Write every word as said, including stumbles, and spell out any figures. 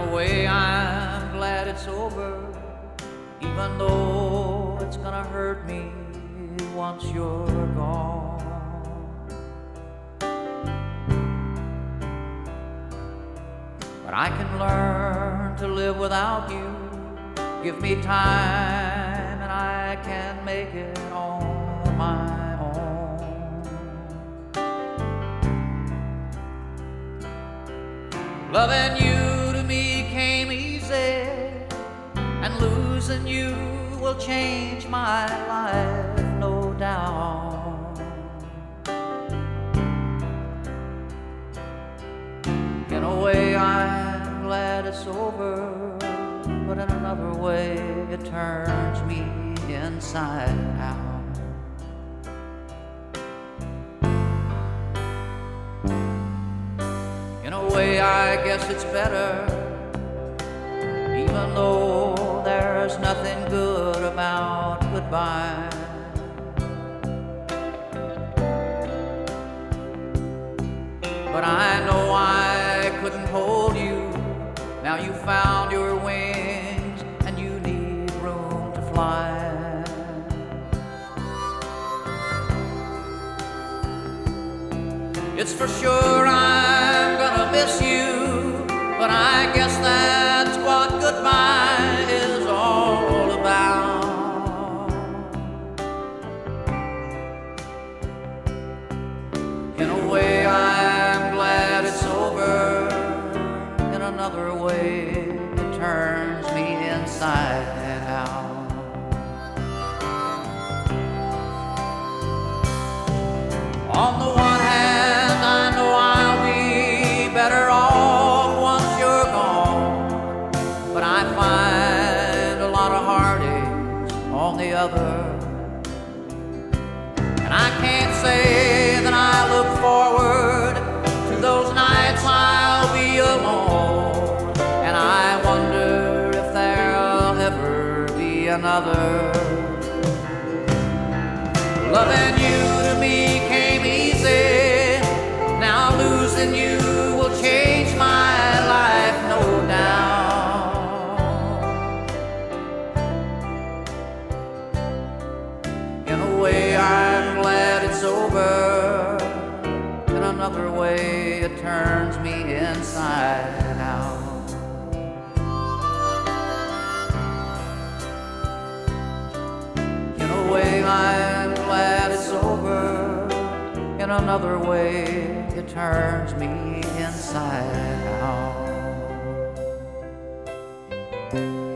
a way I'm glad it's over, even though it's gonna hurt me once you're gone. But I can learn to live without you. Give me time and I can make it on my own. Loving you to me came easy, and losing you will change my life, no doubt. In a way I'm glad it's over, but in another way it turns me inside out. In a way I guess it's better, even though there's nothing good about goodbye. But I know I couldn't hold you. Now you found your wings and you need room to fly. It's for sure I'm gonna miss you, but I guess that's what goodbye is all about. In a way I'm glad it's over, in another way it turns me inside out. On the one hand, I know I'll be better off once you're gone, but I find a lot of heartaches on the other. And I can't say that I look forward to those nights I'll be alone, and I wonder if there'll ever be another. Loving you to me came easy, now losing you will change my life, no doubt. In a way I'm glad it's over, in another way it turns me inside out. In a way I'm glad it's over, in another way it turns me inside out.